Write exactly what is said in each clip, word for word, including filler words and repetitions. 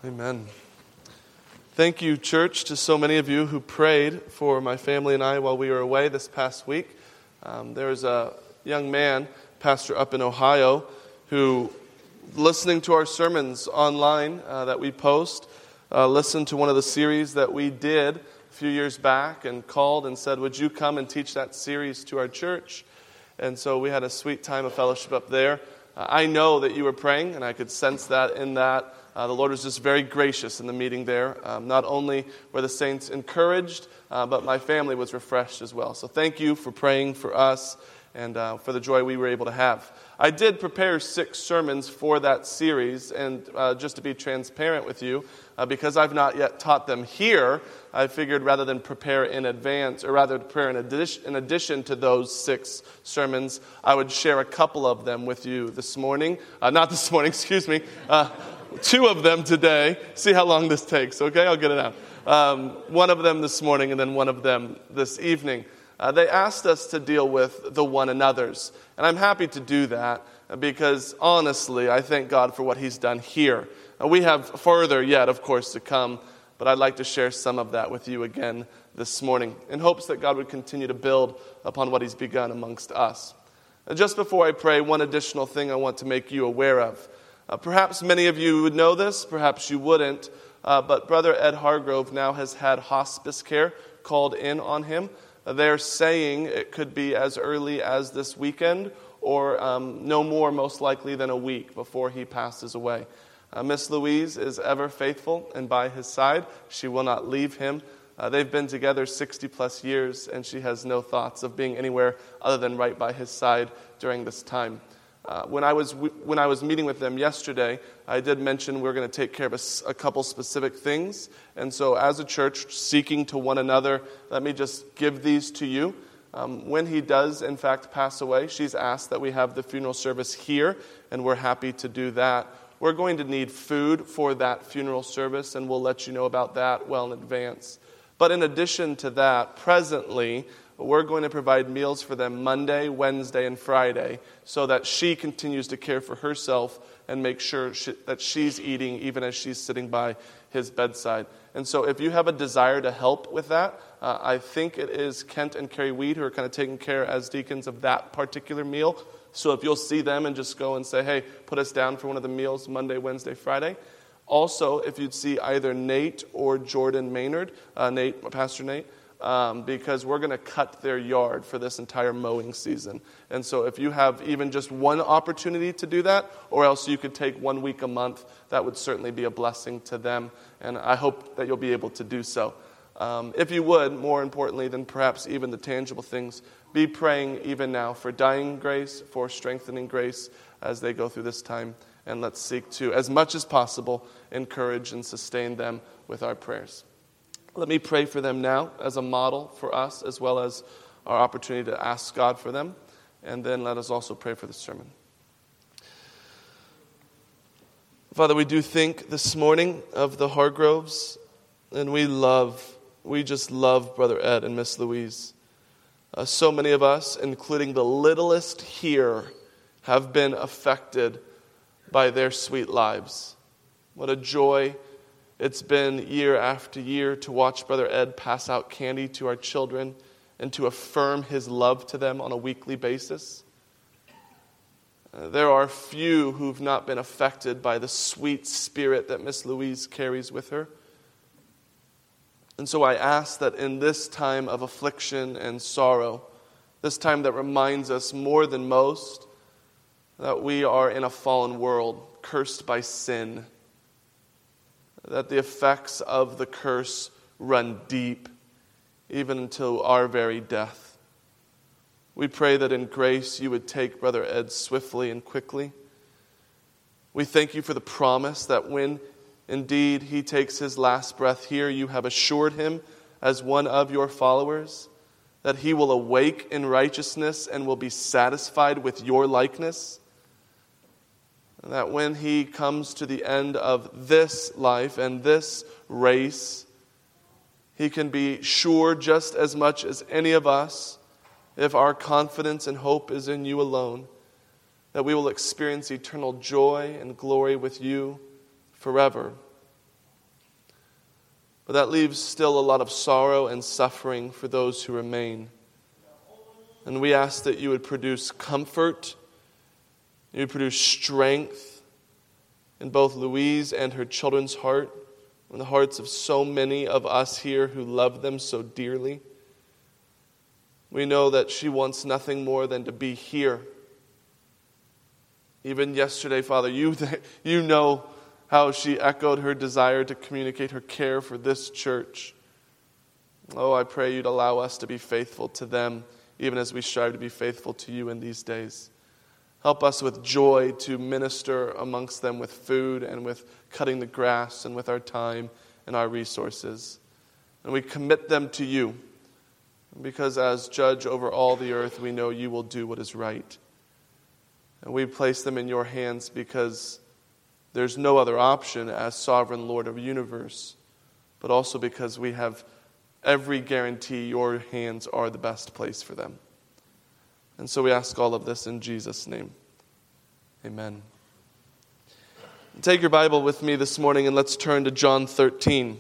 Amen. Thank you, church, to so many of you who prayed for my family and I while we were away this past week. Um, there was a young man, pastor up in Ohio, who, listening to our sermons online uh, that we post, uh, listened to one of the series that we did a few years back and called and said, would you come and teach that series to our church? And so we had a sweet time of fellowship up there. Uh, I know that you were praying, and I could sense that in that. Uh, the Lord was just very gracious in the meeting there. Um, not only were the saints encouraged, uh, but my family was refreshed as well. So thank you for praying for us and uh, for the joy we were able to have. I did prepare six sermons for that series, and uh, just to be transparent with you, uh, because I've not yet taught them here, I figured rather than prepare in advance, or rather prepare in addition, in addition to those six sermons, I would share a couple of them with you this morning. Uh, not this morning, excuse me. Uh, Two of them today. See how long this takes, okay? I'll get it out. Um, one of them this morning and then one of them this evening. Uh, they asked us to deal with the one another's. And I'm happy to do that because, honestly, I thank God for what He's done here. Uh, we have further yet, of course, to come. But I'd like to share some of that with you again this morning in hopes that God would continue to build upon what He's begun amongst us. Uh, just before I pray, one additional thing I want to make you aware of. Uh, perhaps many of you would know this, perhaps you wouldn't, uh, but Brother Ed Hargrove now has had hospice care called in on him. Uh, they're saying it could be as early as this weekend or um, no more most likely than a week before he passes away. Uh, Miss Louise is ever faithful and by his side. She will not leave him. Uh, they've been together sixty plus years and she has no thoughts of being anywhere other than right by his side during this time. Uh, when I was when I was meeting with them yesterday, I did mention we're going to take care of a, a couple specific things. And so as a church seeking to one another, let me just give these to you. Um, when he does, in fact, pass away, she's asked that we have the funeral service here, and we're happy to do that. We're going to need food for that funeral service, and we'll let you know about that well in advance. But in addition to that, presently, we're going to provide meals for them Monday, Wednesday, and Friday so that she continues to care for herself and make sure she, that she's eating even as she's sitting by his bedside. And so if you have a desire to help with that, uh, I think it is Kent and Carrie Weed who are kind of taking care as deacons of that particular meal. So if you'll see them and just go and say, hey, put us down for one of the meals Monday, Wednesday, Friday. Also, if you'd see either Nate or Jordan Maynard, uh, Nate, Pastor Nate, Um, because we're going to cut their yard for this entire mowing season. And so if you have even just one opportunity to do that, or else you could take one week a month, that would certainly be a blessing to them. And I hope that you'll be able to do so. Um, if you would, more importantly than perhaps even the tangible things, be praying even now for dying grace, for strengthening grace as they go through this time. And let's seek to, as much as possible, encourage and sustain them with our prayers. Let me pray for them now as a model for us, as well as our opportunity to ask God for them. And then let us also pray for the sermon. Father, we do think this morning of the Hargroves, and we love, we just love Brother Ed and Miss Louise. Uh, so many of us, including the littlest here, have been affected by their sweet lives. What a joy it's been year after year to watch Brother Ed pass out candy to our children and to affirm his love to them on a weekly basis. Uh, there are few who've not been affected by the sweet spirit that Miss Louise carries with her. And so I ask that in this time of affliction and sorrow, this time that reminds us more than most that we are in a fallen world, cursed by sin, that the effects of the curse run deep, even until our very death. We pray that in grace you would take Brother Ed swiftly and quickly. We thank you for the promise that when indeed he takes his last breath here, you have assured him as one of your followers that he will awake in righteousness and will be satisfied with your likeness. That when he comes to the end of this life and this race, he can be sure just as much as any of us, if our confidence and hope is in you alone, that we will experience eternal joy and glory with you forever. But that leaves still a lot of sorrow and suffering for those who remain. And we ask that you would produce comfort, you would produce strength in both Louise and her children's heart, in the hearts of so many of us here who love them so dearly. We know that she wants nothing more than to be here. Even yesterday, Father, you, you know how she echoed her desire to communicate her care for this church. Oh, I pray you'd allow us to be faithful to them, even as we strive to be faithful to you in these days. Help us with joy to minister amongst them with food and with cutting the grass and with our time and our resources. And we commit them to you, because as judge over all the earth, we know you will do what is right. And we place them in your hands because there's no other option as sovereign Lord of the universe, but also because we have every guarantee your hands are the best place for them. And so we ask all of this in Jesus' name. Amen. Take your Bible with me this morning and let's turn to John thirteen.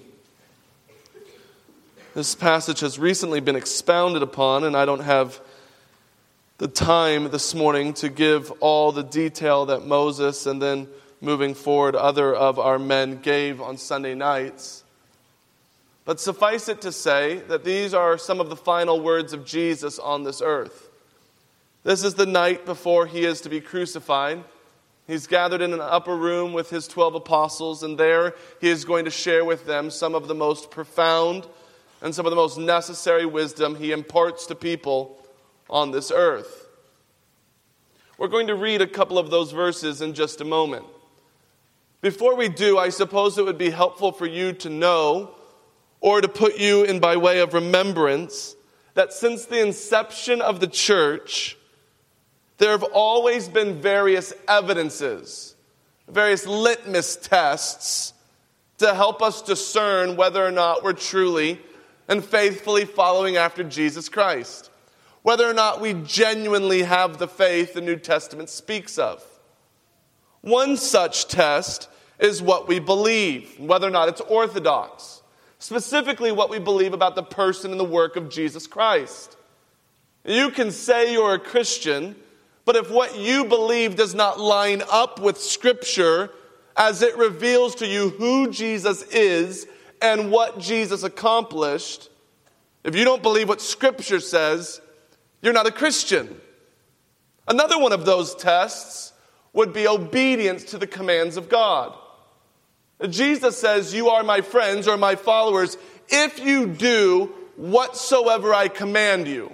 This passage has recently been expounded upon, and I don't have the time this morning to give all the detail that Moses and then moving forward other of our men gave on Sunday nights. But suffice it to say that these are some of the final words of Jesus on this earth. This is the night before he is to be crucified. He's gathered in an upper room with his twelve apostles, and there he is going to share with them some of the most profound and some of the most necessary wisdom he imparts to people on this earth. We're going to read a couple of those verses in just a moment. Before we do, I suppose it would be helpful for you to know, or to put you in by way of remembrance, that since the inception of the church, there have always been various evidences, various litmus tests to help us discern whether or not we're truly and faithfully following after Jesus Christ, whether or not we genuinely have the faith the New Testament speaks of. One such test is what we believe, whether or not it's orthodox. Specifically, what we believe about the person and the work of Jesus Christ. You can say you're a Christian, but if what you believe does not line up with Scripture as it reveals to you who Jesus is and what Jesus accomplished, if you don't believe what Scripture says, you're not a Christian. Another one of those tests would be obedience to the commands of God. Jesus says, you are my friends or my followers if you do whatsoever I command you.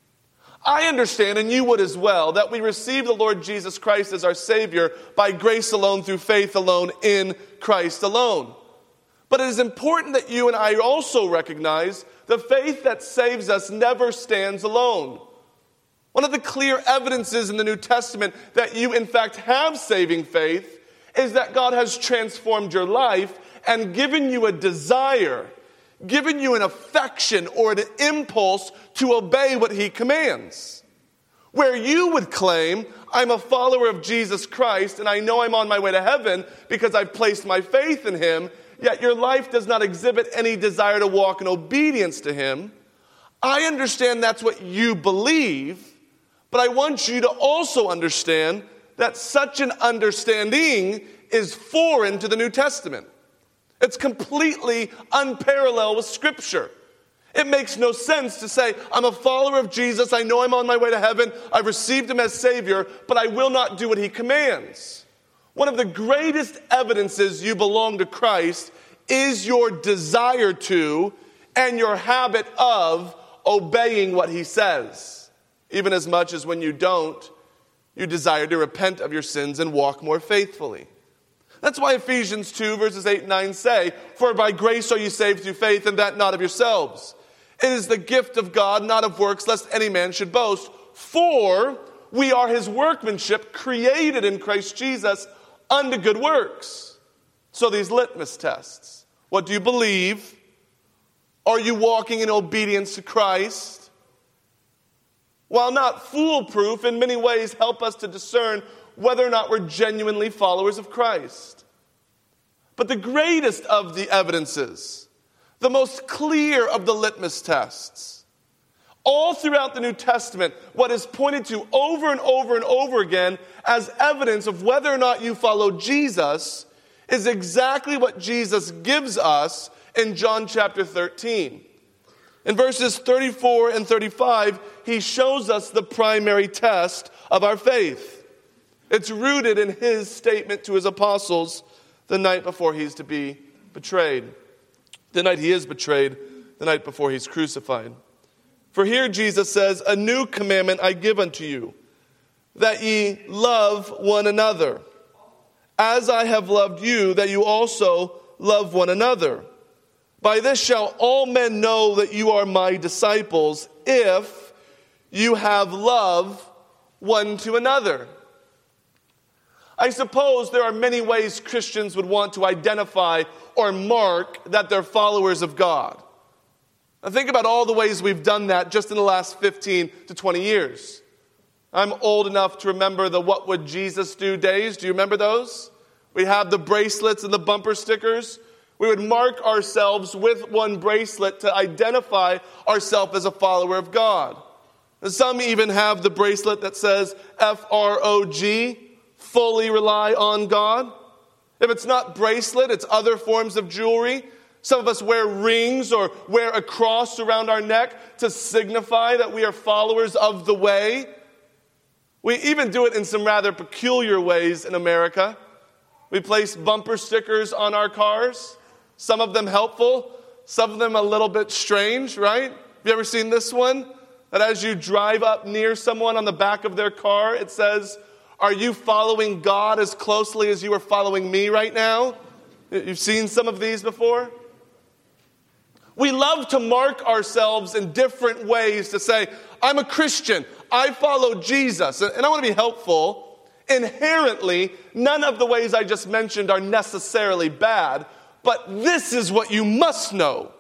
I understand, and you would as well, that we receive the Lord Jesus Christ as our Savior by grace alone, through faith alone, in Christ alone. But it is important that you and I also recognize the faith that saves us never stands alone. One of the clear evidences in the New Testament that you in fact have saving faith is that God has transformed your life and given you a desire, given you an affection or an impulse to obey what he commands. Where you would claim, I'm a follower of Jesus Christ and I know I'm on my way to heaven because I've placed my faith in him, yet your life does not exhibit any desire to walk in obedience to him. I understand that's what you believe, but I want you to also understand that such an understanding is foreign to the New Testament. It's completely unparalleled with Scripture. It makes no sense to say, I'm a follower of Jesus, I know I'm on my way to heaven, I've received him as Savior, but I will not do what he commands. One of the greatest evidences you belong to Christ is your desire to and your habit of obeying what he says. Even as much as when you don't, you desire to repent of your sins and walk more faithfully. That's why Ephesians two verses eight and nine say, for by grace are you saved through faith, and that not of yourselves. It is the gift of God, not of works, lest any man should boast. For we are his workmanship, created in Christ Jesus unto good works. So these litmus tests. What do you believe? Are you walking in obedience to Christ? While not foolproof, in many ways help us to discern whether or not we're genuinely followers of Christ. But the greatest of the evidences, the most clear of the litmus tests. All throughout the New Testament, what is pointed to over and over and over again as evidence of whether or not you follow Jesus is exactly what Jesus gives us in John chapter thirteen. In verses thirty-four and thirty-five, he shows us the primary test of our faith. It's rooted in his statement to his apostles the night before he's to be betrayed. The night he is betrayed, the night before he's crucified. For here Jesus says, "A new commandment I give unto you, that ye love one another. As I have loved you, that you also love one another. By this shall all men know that you are my disciples, if you have love one to another." I suppose there are many ways Christians would want to identify or mark that they're followers of God. Now think about all the ways we've done that just in the last fifteen to twenty years. I'm old enough to remember the What Would Jesus Do days. Do you remember those? We have the bracelets and the bumper stickers. We would mark ourselves with one bracelet to identify ourselves as a follower of God. And some even have the bracelet that says F R O G, fully rely on God. If it's not bracelet, it's other forms of jewelry. Some of us wear rings or wear a cross around our neck to signify that we are followers of the way. We even do it in some rather peculiar ways in America. We place bumper stickers on our cars. Some of them helpful, some of them a little bit strange, right? Have you ever seen this one? That as you drive up near someone on the back of their car, it says, "Are you following God as closely as you are following me right now?" You've seen some of these before? We love to mark ourselves in different ways to say, I'm a Christian, I follow Jesus, and I want to be helpful. Inherently, none of the ways I just mentioned are necessarily bad, but this is what you must know.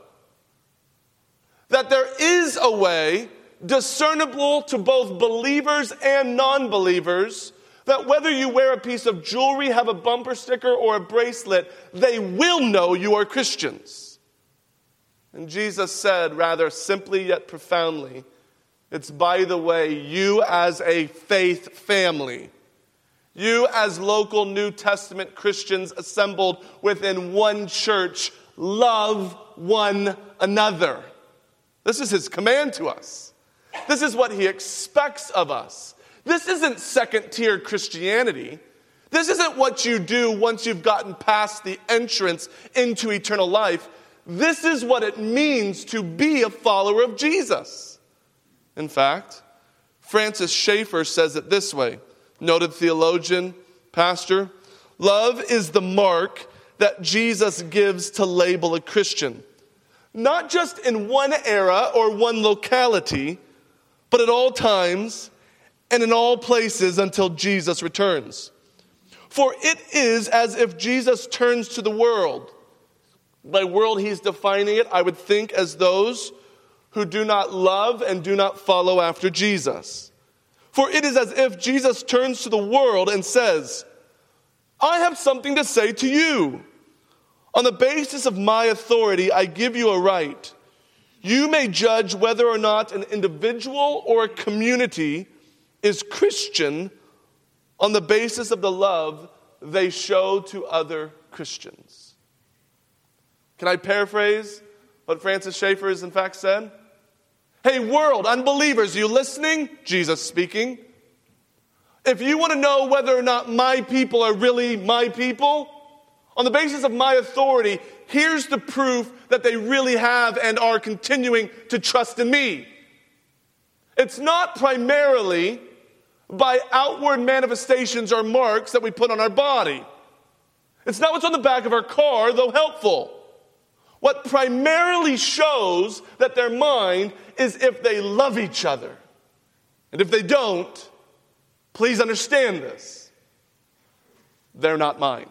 That there is a way discernible to both believers and non-believers, that whether you wear a piece of jewelry, have a bumper sticker, or a bracelet, they will know you are Christians. And Jesus said, rather simply yet profoundly, it's by the way, you as a faith family, you as local New Testament Christians assembled within one church, love one another. This is his command to us. This is what he expects of us. This isn't second-tier Christianity. This isn't what you do once you've gotten past the entrance into eternal life. This is what it means to be a follower of Jesus. In fact, Francis Schaeffer says it this way, noted theologian, pastor, love is the mark that Jesus gives to label a Christian. Not just in one era or one locality, but at all times and in all places until Jesus returns. For it is as if Jesus turns to the world. By world, he's defining it, I would think, as those who do not love and do not follow after Jesus. For it is as if Jesus turns to the world and says, I have something to say to you. On the basis of my authority, I give you a right. You may judge whether or not an individual or a community is Christian on the basis of the love they show to other Christians. Can I paraphrase what Francis Schaeffer has in fact said? Hey world, unbelievers, you listening? Jesus speaking. If you want to know whether or not my people are really my people, on the basis of my authority, here's the proof that they really have and are continuing to trust in me. It's not primarily by outward manifestations or marks that we put on our body. It's not what's on the back of our car, though helpful. What primarily shows that they're mine is if they love each other. And if they don't, please understand this. They're not mine.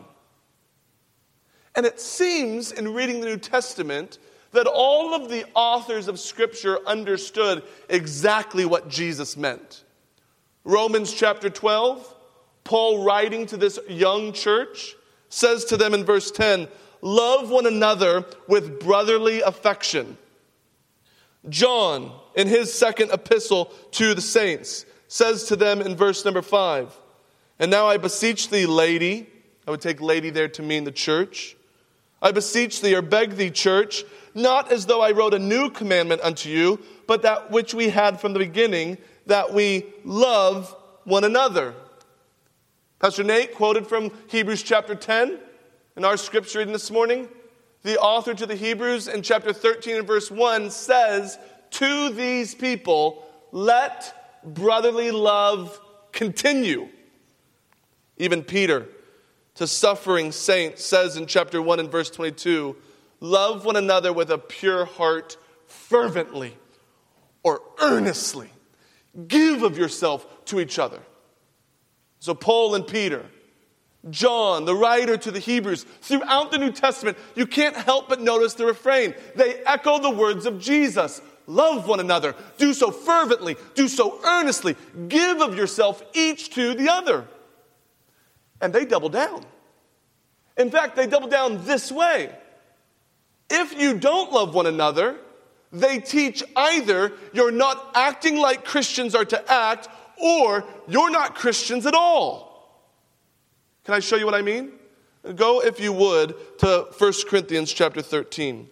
And it seems in reading the New Testament that all of the authors of Scripture understood exactly what Jesus meant. Romans chapter twelve, Paul writing to this young church, says to them in verse ten, love one another with brotherly affection. John, in his second epistle to the saints, says to them in verse number five, "And now I beseech thee, lady," I would take lady there to mean the church. "I beseech thee, or beg thee, church, not as though I wrote a new commandment unto you, but that which we had from the beginning, that we love one another." Pastor Nate quoted from Hebrews chapter ten in our scripture reading this morning. The author to the Hebrews in chapter thirteen and verse one says, "To these people, let brotherly love continue." Even Peter, to suffering saints, says in chapter one and verse twenty-two, "Love one another with a pure heart fervently," or earnestly. Give of yourself to each other. So Paul and Peter, John, the writer to the Hebrews, throughout the New Testament, you can't help but notice the refrain. They echo the words of Jesus. Love one another. Do so fervently. Do so earnestly. Give of yourself each to the other. And they double down. In fact, they double down this way. If you don't love one another, they teach either you're not acting like Christians are to act, or you're not Christians at all. Can I show you what I mean? Go, if you would, to First Corinthians chapter thirteen.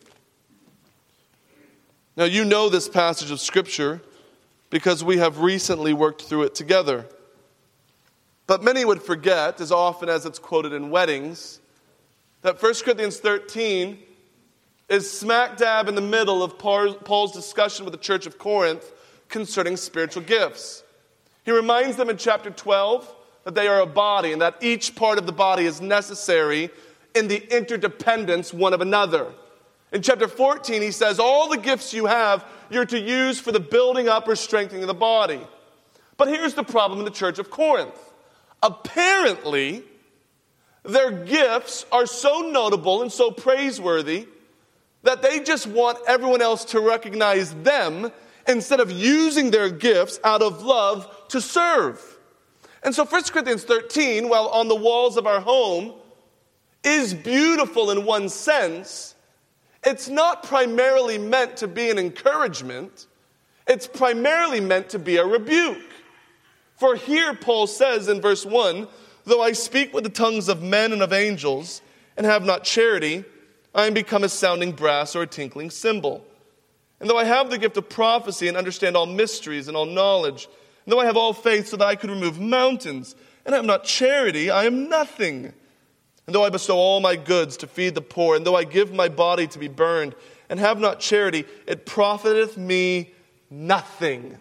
Now, you know this passage of Scripture because we have recently worked through it together. But many would forget, as often as it's quoted in weddings, that First Corinthians thirteen is smack dab in the middle of Paul's discussion with the church of Corinth concerning spiritual gifts. He reminds them in chapter twelve that they are a body and that each part of the body is necessary in the interdependence one of another. In chapter fourteen, he says, all the gifts you have, you're to use for the building up or strengthening of the body. But here's the problem in the church of Corinth. Apparently, their gifts are so notable and so praiseworthy that they just want everyone else to recognize them instead of using their gifts out of love to serve. And so First Corinthians thirteen, while on the walls of our home, is beautiful in one sense, it's not primarily meant to be an encouragement. It's primarily meant to be a rebuke. For here Paul says in verse one, "Though I speak with the tongues of men and of angels, and have not charity, I am become a sounding brass or a tinkling cymbal. And though I have the gift of prophecy and understand all mysteries and all knowledge, and though I have all faith so that I could remove mountains, and have not charity, I am nothing. And though I bestow all my goods to feed the poor, and though I give my body to be burned, and have not charity, it profiteth me nothing."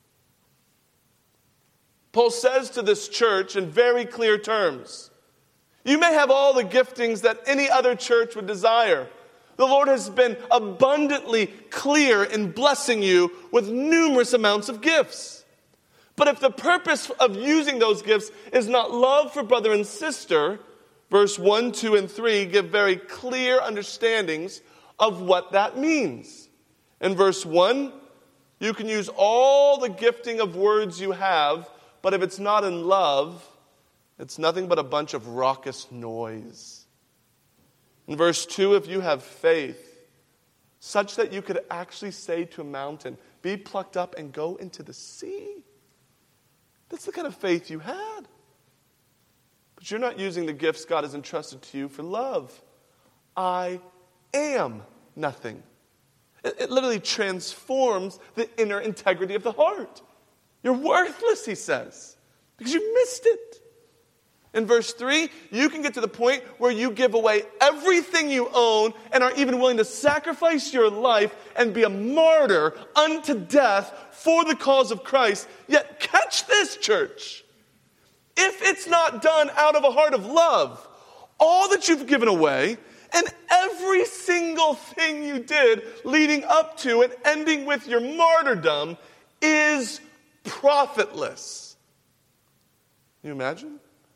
Paul says to this church in very clear terms, you may have all the giftings that any other church would desire. The Lord has been abundantly clear in blessing you with numerous amounts of gifts. But if the purpose of using those gifts is not love for brother and sister, verse one, two, and three give very clear understandings of what that means. In verse one, you can use all the gifting of words you have, but if it's not in love, it's nothing but a bunch of raucous noise. In verse two, if you have faith, such that you could actually say to a mountain, be plucked up and go into the sea. That's the kind of faith you had. But you're not using the gifts God has entrusted to you for love. I am nothing. It, it literally transforms the inner integrity of the heart. You're worthless, he says, because you missed it. In verse three, you can get to the point where you give away everything you own and are even willing to sacrifice your life and be a martyr unto death for the cause of Christ. Yet catch this, church. If it's not done out of a heart of love, all that you've given away and every single thing you did leading up to and ending with your martyrdom is profitless. Can you imagine?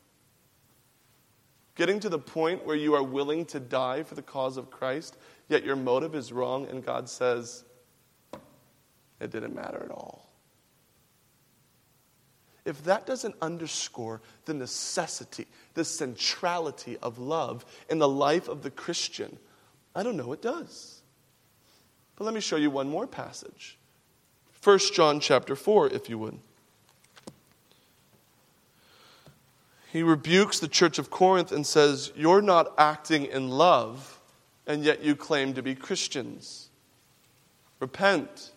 Getting to the point where you are willing to die for the cause of Christ, yet your motive is wrong, and God says, it didn't matter at all. if that doesn't underscore the necessity, the centrality of love in the life of the Christian, I don't know what does. But let me show you one more passage. First John chapter four, if you would. He rebukes the church of Corinth and says, you're not acting in love, and yet you claim to be Christians. Repent.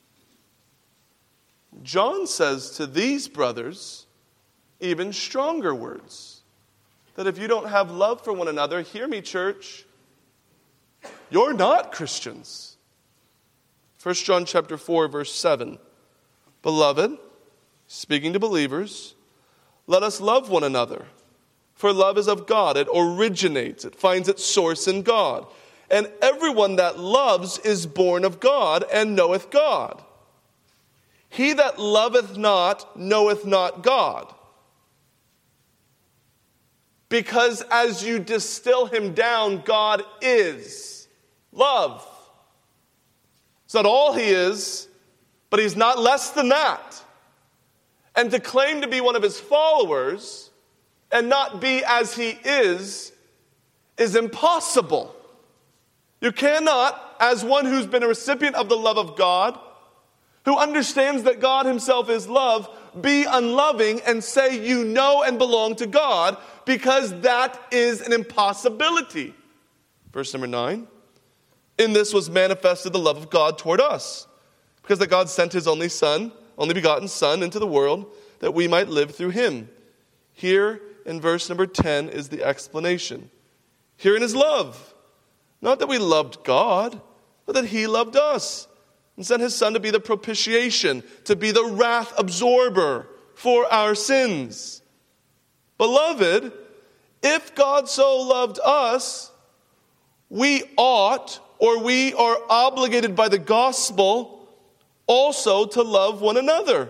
John says to these brothers even stronger words. That if you don't have love for one another, hear me, church, you're not Christians. First John chapter four, verse seven. Beloved, speaking to believers, let us love one another. For love is of God. It originates. It finds its source in God. And everyone that loves is born of God and knoweth God. He that loveth not knoweth not God. Because as you distill him down, God is love. It's not all he is, but he's not less than that. And to claim to be one of his followers and not be as he is, is impossible. You cannot, as one who's been a recipient of the love of God, who understands that God himself is love, be unloving and say you know and belong to God, because that is an impossibility. Verse number nine. In this was manifested the love of God toward us, because that God sent his only Son, only begotten Son, into the world, that we might live through him. Here in verse number ten is the explanation. Herein is love. Not that we loved God, but that he loved us and sent his Son to be the propitiation, to be the wrath absorber for our sins. Beloved, if God so loved us, we ought, or we are obligated by the gospel, also to love one another.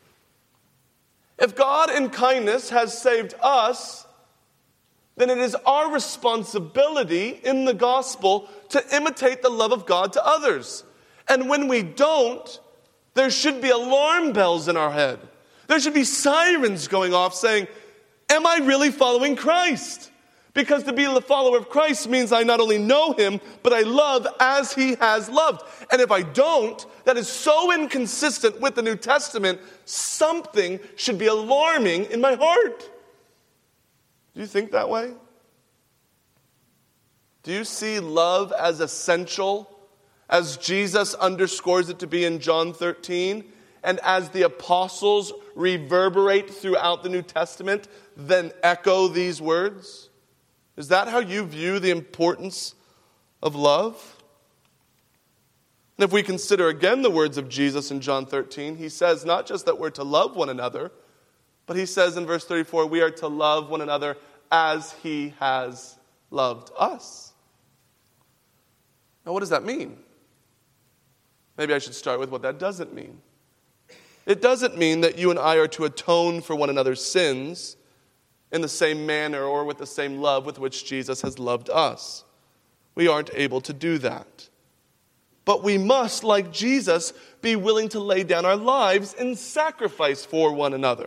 If God in kindness has saved us, then it is our responsibility in the gospel to imitate the love of God to others. And when we don't, there should be alarm bells in our head. There should be sirens going off saying, am I really following Christ? Because to be a follower of Christ means I not only know him, but I love as he has loved. And if I don't, that is so inconsistent with the New Testament, something should be alarming in my heart. Do you think that way? Do you see love as essential, as Jesus underscores it to be in John thirteen, and as the apostles reverberate throughout the New Testament, then echo these words? Is that how you view the importance of love? And if we consider again the words of Jesus in John thirteen, he says not just that we're to love one another, but he says in verse thirty-four, we are to love one another as he has loved us. Now, what does that mean? Maybe I should start with what that doesn't mean. It doesn't mean that you and I are to atone for one another's sins in the same manner or with the same love with which Jesus has loved us. We aren't able to do that. But we must, like Jesus, be willing to lay down our lives in sacrifice for one another.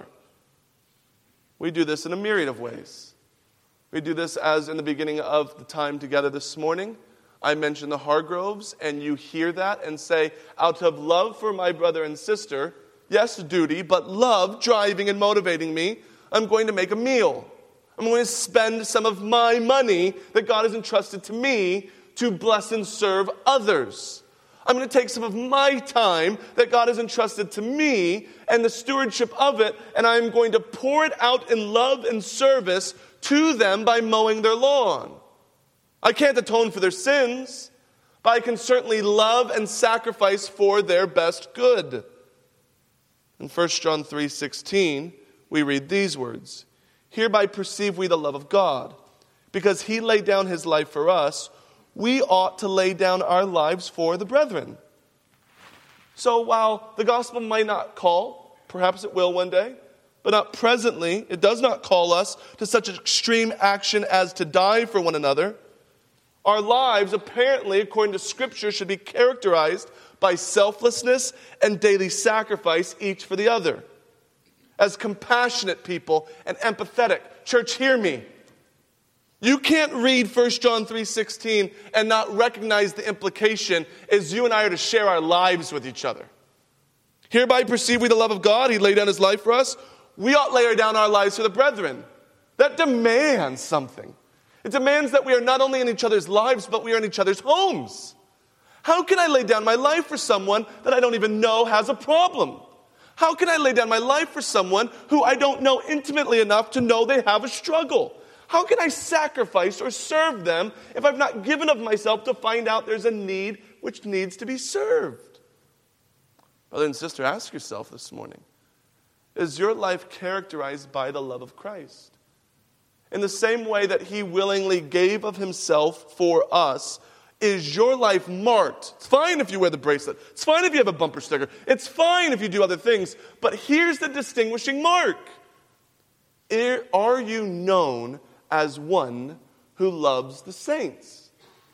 We do this in a myriad of ways. We do this as in the beginning of the time together this morning. I mentioned the Hargroves, and you hear that and say, out of love for my brother and sister, yes, duty, but love driving and motivating me, I'm going to make a meal. I'm going to spend some of my money that God has entrusted to me to bless and serve others. I'm going to take some of my time that God has entrusted to me and the stewardship of it, and I'm going to pour it out in love and service to them by mowing their lawn. I can't atone for their sins, but I can certainly love and sacrifice for their best good. In First John three sixteen, we read these words, hereby perceive we the love of God, because he laid down his life for us, we ought to lay down our lives for the brethren. So while the gospel might not call, perhaps it will one day, but not presently, it does not call us to such extreme action as to die for one another. Our lives, apparently, according to Scripture, should be characterized by selflessness and daily sacrifice, each for the other. as compassionate people and empathetic. Church, hear me. You can't read First John three sixteen and not recognize the implication is you and I are to share our lives with each other. Hereby perceive we the love of God. He laid down his life for us. We ought lay down our lives for the brethren. That demands something. It demands that we are not only in each other's lives, but we are in each other's homes. How can I lay down my life for someone that I don't even know has a problem? How can I lay down my life for someone who I don't know intimately enough to know they have a struggle? How can I sacrifice or serve them if I've not given of myself to find out there's a need which needs to be served? Brother and sister, ask yourself this morning, is your life characterized by the love of Christ? In the same way that he willingly gave of himself for us, is your life marked? It's fine if you wear the bracelet. It's fine if you have a bumper sticker. It's fine if you do other things. But here's the distinguishing mark. Are you known as one who loves the saints?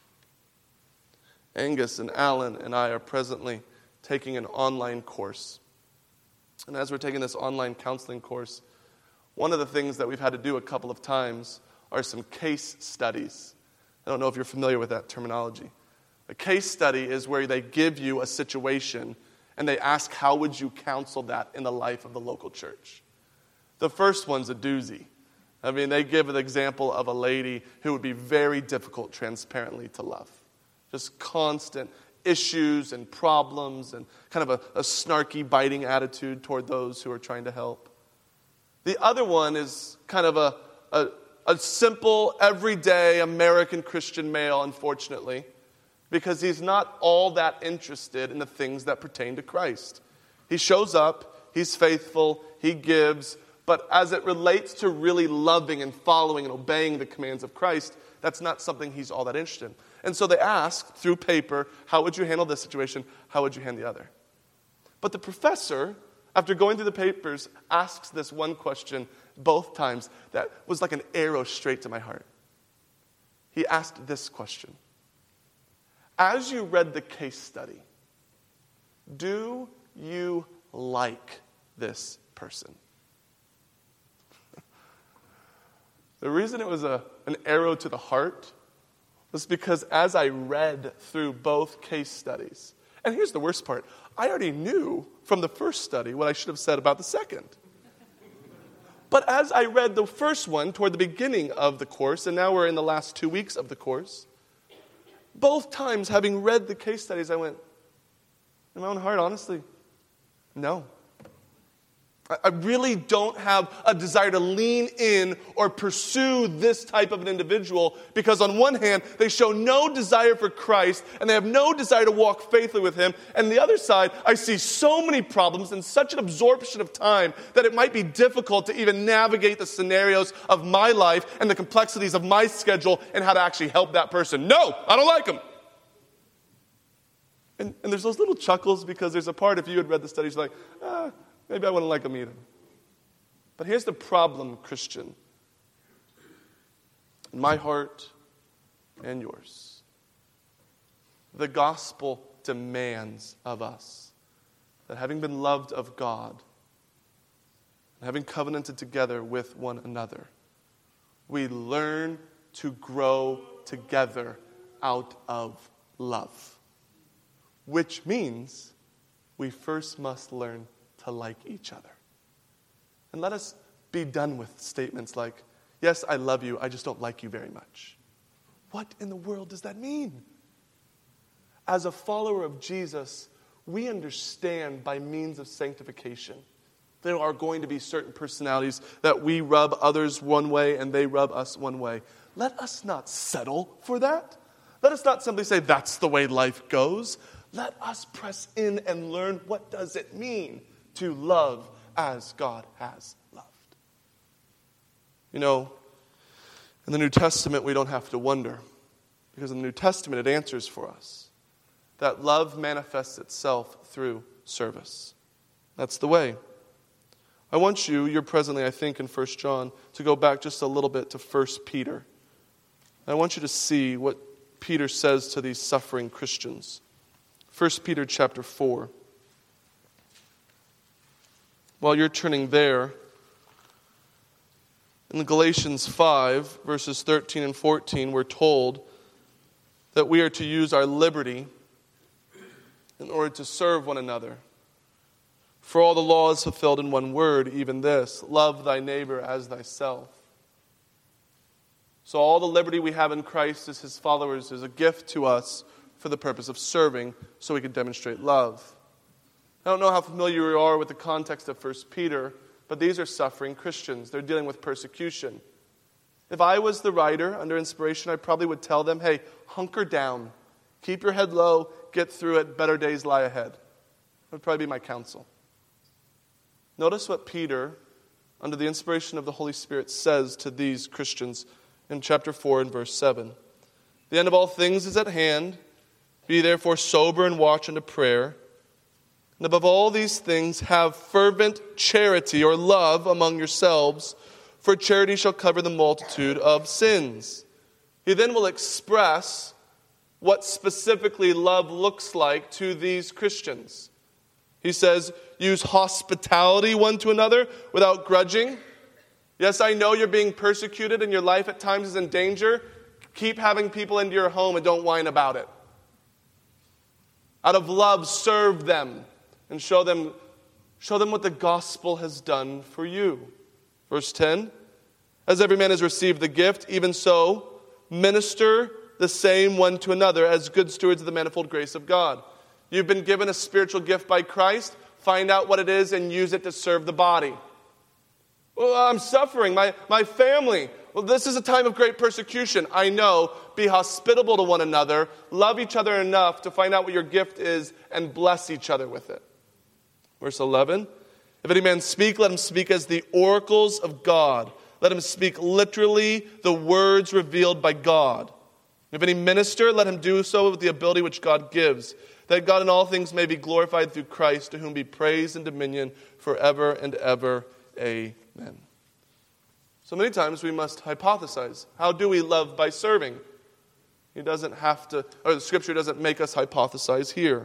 Angus and Alan and I are presently taking an online course. And as we're taking this online counseling course, one of the things that we've had to do a couple of times are some case studies. I don't know if you're familiar with that terminology. A case study is where they give you a situation and they ask, how would you counsel that in the life of the local church? The first one's a doozy. I mean, they give an example of a lady who would be very difficult, transparently, to love. Just constant issues and problems and kind of a, a snarky, biting attitude toward those who are trying to help. The other one is kind of a, a, a simple, everyday American Christian male, unfortunately, because he's not all that interested in the things that pertain to Christ. He shows up, he's faithful, he gives, but as it relates to really loving and following and obeying the commands of Christ, that's not something he's all that interested in. And so they ask, through paper, how would you handle this situation? How would you handle the other? But the professor, after going through the papers, asks this one question both times that was like an arrow straight to my heart. He asked this question. As you read the case study, do you like this person? The reason it was a, an arrow to the heart was because as I read through both case studies, and here's the worst part, I already knew from the first study what I should have said about the second. But as I read the first one toward the beginning of the course, and now we're in the last two weeks of the course, both times having read the case studies, I went, in my own heart, honestly, no. I really don't have a desire to lean in or pursue this type of an individual because on one hand, they show no desire for Christ and they have no desire to walk faithfully with him. And on the other side, I see so many problems and such an absorption of time that it might be difficult to even navigate the scenarios of my life and the complexities of my schedule and how to actually help that person. No, I don't like him. And, and there's those little chuckles because there's a part, if you had read the studies, like, ah, maybe I wouldn't like him either. But here's the problem, Christian. In my heart and yours. The gospel demands of us that having been loved of God, and having covenanted together with one another, we learn to grow together out of love. Which means we first must learn to like each other. And let us be done with statements like, yes, I love you, I just don't like you very much. What in the world does that mean? As a follower of Jesus, we understand by means of sanctification there are going to be certain personalities that we rub others one way and they rub us one way. Let us not settle for that. Let us not simply say that's the way life goes. Let us press in and learn what does it mean to love as God has loved. You know, in the New Testament, we don't have to wonder, because in the New Testament, it answers for us that love manifests itself through service. That's the way. I want you, you're presently, I think, in First John, to go back just a little bit to First Peter. I want you to see what Peter says to these suffering Christians. First Peter chapter four. while you're turning there, in Galatians five, verses thirteen and fourteen, we're told that we are to use our liberty in order to serve one another. For all the law is fulfilled in one word, even this: love thy neighbor as thyself. So all the liberty we have in Christ as his followers is a gift to us for the purpose of serving, so we can demonstrate love. I don't know how familiar you are with the context of First Peter, but these are suffering Christians. They're dealing with persecution. If I was the writer under inspiration, I probably would tell them, hey, hunker down. Keep your head low. Get through it. Better days lie ahead. That would probably be my counsel. Notice what Peter, under the inspiration of the Holy Spirit, says to these Christians in chapter four and verse seven. The end of all things is at hand. Be therefore sober and watch unto prayer. And above all these things, have fervent charity or love among yourselves, for charity shall cover the multitude of sins. He then will express what specifically love looks like to these Christians. He says, use hospitality one to another without grudging. Yes, I know you're being persecuted and your life at times is in danger. Keep having people into your home and don't whine about it. Out of love, serve them. And show them, show them what the gospel has done for you. Verse ten, as every man has received the gift, even so, minister the same one to another as good stewards of the manifold grace of God. You've been given a spiritual gift by Christ. Find out what it is and use it to serve the body. Well, I'm suffering. My, my family. Well, this is a time of great persecution. I know. Be hospitable to one another. Love each other enough to find out what your gift is and bless each other with it. Verse eleven, if any man speak, let him speak as the oracles of God. Let him speak literally the words revealed by God. If any minister, let him do so with the ability which God gives, that God in all things may be glorified through Christ, to whom be praise and dominion forever and ever. Amen. So many times we must hypothesize. How do we love by serving? He doesn't have to, or the scripture doesn't make us hypothesize here.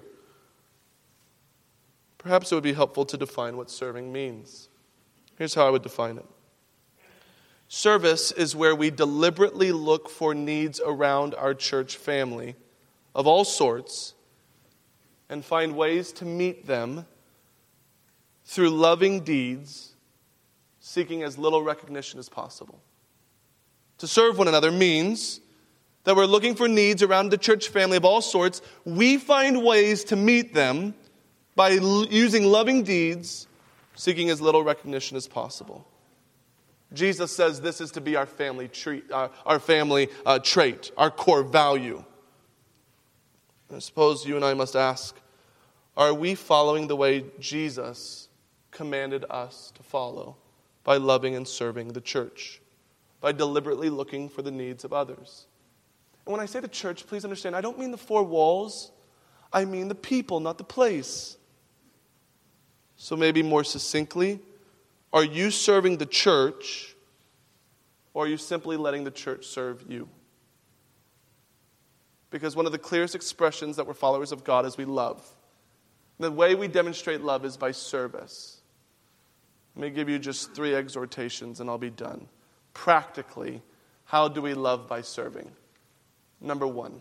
Perhaps it would be helpful to define what serving means. Here's how I would define it. Service is where we deliberately look for needs around our church family of all sorts and find ways to meet them through loving deeds, seeking as little recognition as possible. To serve one another means that we're looking for needs around the church family of all sorts. We find ways to meet them by l- using loving deeds, seeking as little recognition as possible. Jesus says this is to be our family treat, uh, our family uh, trait, our core value. I suppose you and I must ask, are we following the way Jesus commanded us to follow by loving and serving the church, by deliberately looking for the needs of others? And when I say the church, please understand, I don't mean the four walls. I mean the people, not the place. So maybe more succinctly, are you serving the church, or are you simply letting the church serve you? Because one of the clearest expressions that we're followers of God is we love. The way we demonstrate love is by service. Let me give you just three exhortations and I'll be done. Practically, how do we love by serving? Number one,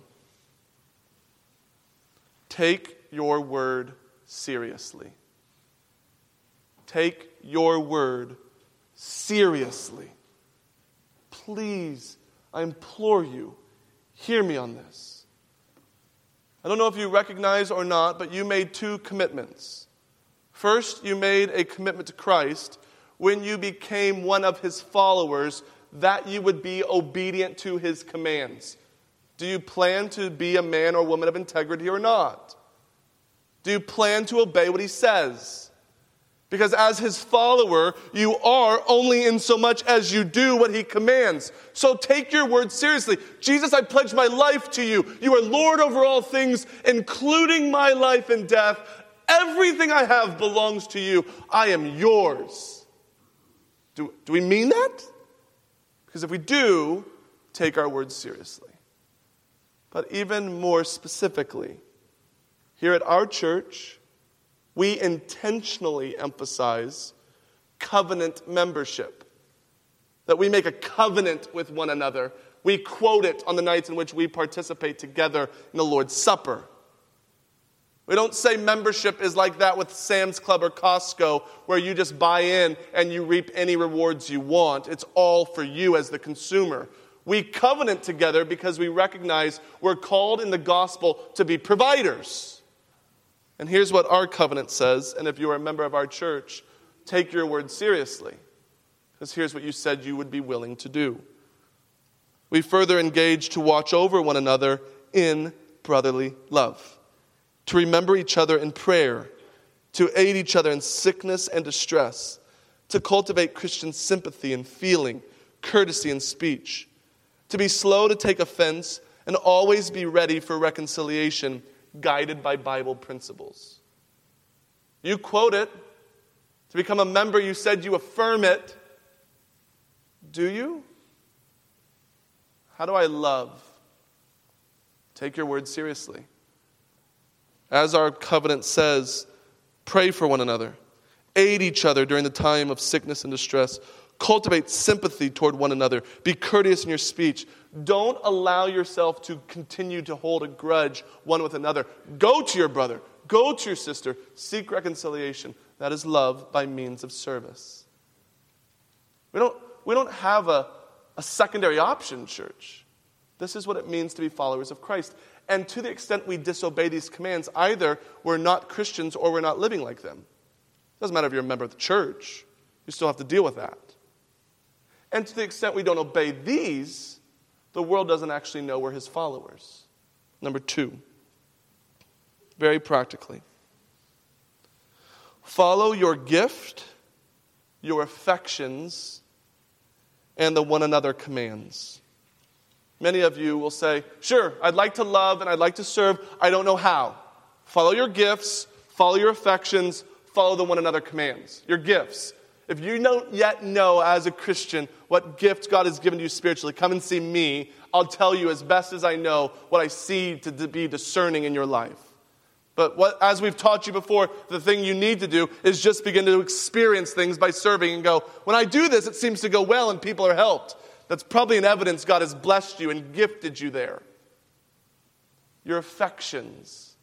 take your word seriously. Take your word seriously. Please, I implore you, hear me on this. I don't know if you recognize or not, but you made two commitments. First, you made a commitment to Christ when you became one of his followers, that you would be obedient to his commands. Do you plan to be a man or woman of integrity or not? Do you plan to obey what he says? Because as his follower, you are only in so much as you do what he commands. So take your word seriously. Jesus, I pledge my life to you. You are Lord over all things, including my life and death. Everything I have belongs to you. I am yours. Do, do we mean that? Because if we do, take our words seriously. But even more specifically, here at our church, we intentionally emphasize covenant membership. That we make a covenant with one another. We quote it on the nights in which we participate together in the Lord's Supper. We don't say membership is like that with Sam's Club or Costco, where you just buy in and you reap any rewards you want. It's all for you as the consumer. We covenant together because we recognize we're called in the gospel to be providers. And here's what our covenant says, and if you are a member of our church, take your word seriously. Because here's what you said you would be willing to do. We further engage to watch over one another in brotherly love, to remember each other in prayer, to aid each other in sickness and distress, to cultivate Christian sympathy and feeling, courtesy and speech, to be slow to take offense and always be ready for reconciliation, guided by Bible principles. You quote it. To become a member, you said you affirm it. Do you? How do I love? Take your word seriously. As our covenant says, pray for one another. Aid each other during the time of sickness and distress. Cultivate sympathy toward one another. Be courteous in your speech. Don't allow yourself to continue to hold a grudge one with another. Go to your brother. Go to your sister. Seek reconciliation. That is love by means of service. We don't, we don't have a, a secondary option, church. This is what it means to be followers of Christ. And to the extent we disobey these commands, either we're not Christians or we're not living like them. It doesn't matter if you're a member of the church. You still have to deal with that. And to the extent we don't obey these, the world doesn't actually know we're his followers. Number two, very practically, follow your gift, your affections, and the one another commands. Many of you will say, sure, I'd like to love and I'd like to serve. I don't know how. Follow your gifts, follow your affections, follow the one another commands. Your gifts. If you don't yet know as a Christian what gift God has given to you spiritually, come and see me. I'll tell you as best as I know what I see to be discerning in your life. But what, as we've taught you before, the thing you need to do is just begin to experience things by serving and go, when I do this, it seems to go well and people are helped. That's probably an evidence God has blessed you and gifted you there. Your affections.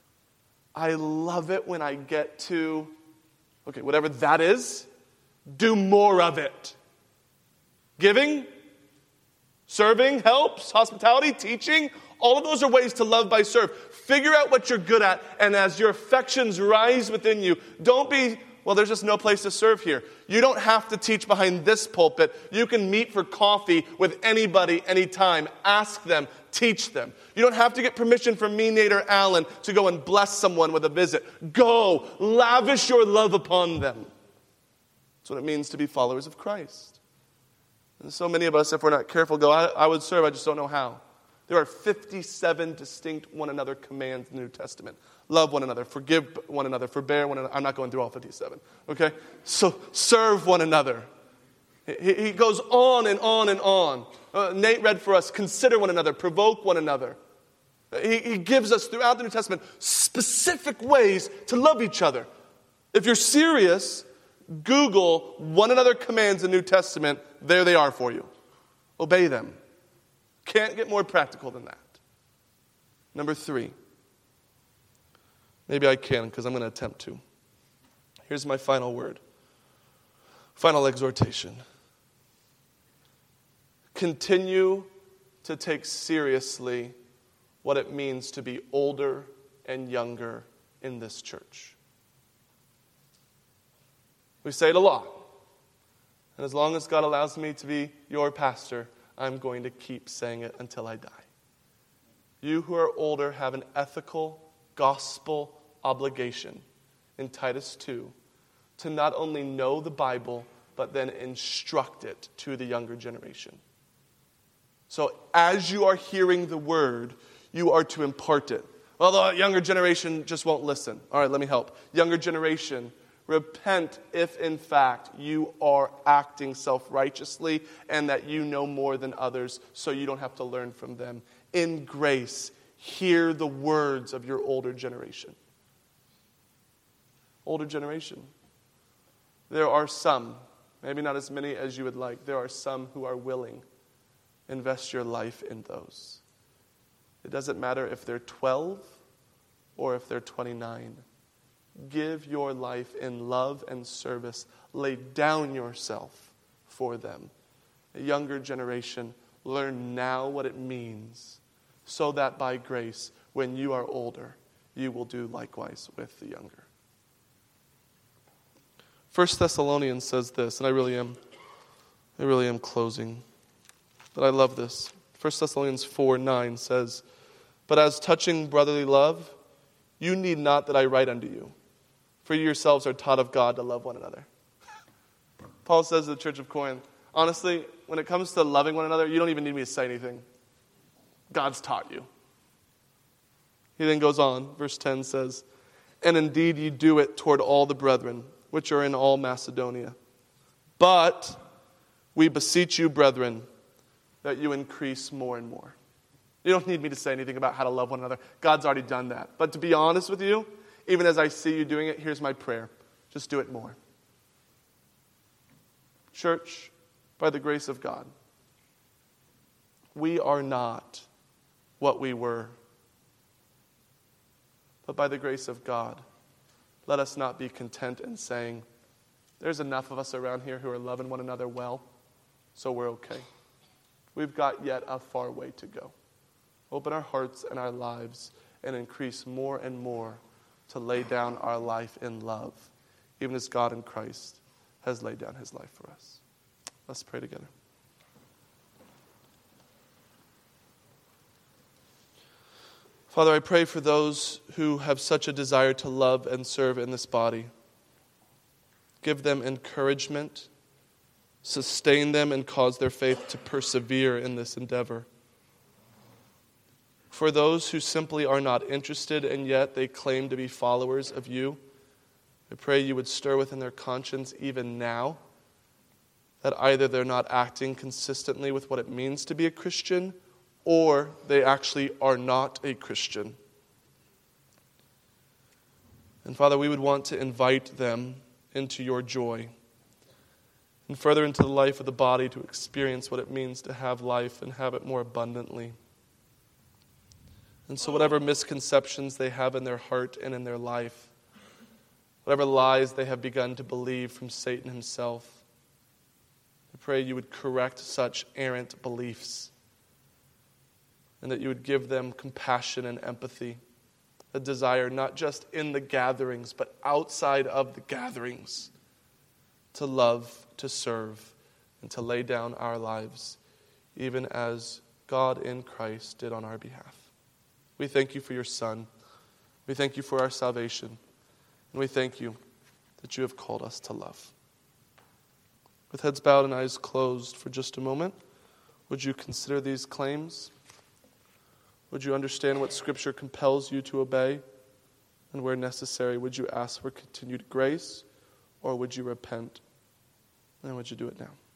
I love it when I get to, okay, whatever that is, do more of it. Giving, serving, helps, hospitality, teaching, all of those are ways to love by serve. Figure out what you're good at, and as your affections rise within you, don't be, well, there's just no place to serve here. You don't have to teach behind this pulpit. You can meet for coffee with anybody, anytime. Ask them, teach them. You don't have to get permission from me, Nate, or Alan to go and bless someone with a visit. Go, lavish your love upon them. That's what it means to be followers of Christ. And so many of us, if we're not careful, go, I, I would serve, I just don't know how. There are fifty-seven distinct one another commands in the New Testament. Love one another, forgive one another, forbear one another. I'm not going through all fifty-seven, okay? So serve one another. He, he goes on and on and on. Uh, Nate read for us, consider one another, provoke one another. He, he gives us throughout the New Testament specific ways to love each other. If you're serious, Google one another commands in the New Testament. There they are for you. Obey them. Can't get more practical than that. Number three. Maybe I can because I'm going to attempt to. Here's my final word. Final exhortation. Continue to take seriously what it means to be older and younger in this church. We say it a lot. And as long as God allows me to be your pastor, I'm going to keep saying it until I die. You who are older have an ethical, gospel obligation in Titus two to not only know the Bible, but then instruct it to the younger generation. So as you are hearing the word, you are to impart it. Well, the younger generation just won't listen. All right, let me help. Younger generation, repent if in fact you are acting self-righteously and that you know more than others so you don't have to learn from them. In grace, hear the words of your older generation. Older generation. There are some, maybe not as many as you would like, there are some who are willing. Invest your life in those. It doesn't matter if they're twelve or if they're twenty-nine. Give your life in love and service. Lay down yourself for them. A younger generation, learn now what it means, so that by grace, when you are older, you will do likewise with the younger. First Thessalonians says this, and I really am, I really am closing, but I love this. First Thessalonians four nine says, "But as touching brotherly love, you need not that I write unto you, for you yourselves are taught of God to love one another." Paul says to the church of Corinth, honestly, when it comes to loving one another, you don't even need me to say anything. God's taught you. He then goes on, verse ten says, "And indeed you do it toward all the brethren, which are in all Macedonia. But we beseech you, brethren, that you increase more and more." You don't need me to say anything about how to love one another. God's already done that. But to be honest with you, even as I see you doing it, here's my prayer. Just do it more. Church, by the grace of God, we are not what we were. But by the grace of God, let us not be content in saying, there's enough of us around here who are loving one another well, so we're okay. We've got yet a far way to go. Open our hearts and our lives and increase more and more to lay down our life in love, even as God in Christ has laid down his life for us. Let's pray together. Father, I pray for those who have such a desire to love and serve in this body. Give them encouragement, sustain them, and cause their faith to persevere in this endeavor. For those who simply are not interested and yet they claim to be followers of you, I pray you would stir within their conscience even now that either they're not acting consistently with what it means to be a Christian, or they actually are not a Christian. And Father, we would want to invite them into your joy and further into the life of the body to experience what it means to have life and have it more abundantly. And so whatever misconceptions they have in their heart and in their life, whatever lies they have begun to believe from Satan himself, I pray you would correct such errant beliefs and that you would give them compassion and empathy, a desire not just in the gatherings, but outside of the gatherings, to love, to serve, and to lay down our lives, even as God in Christ did on our behalf. We thank you for your Son. We thank you for our salvation. And we thank you that you have called us to love. With heads bowed and eyes closed for just a moment, would you consider these claims? Would you understand what Scripture compels you to obey? And where necessary, would you ask for continued grace, or would you repent? And would you do it now?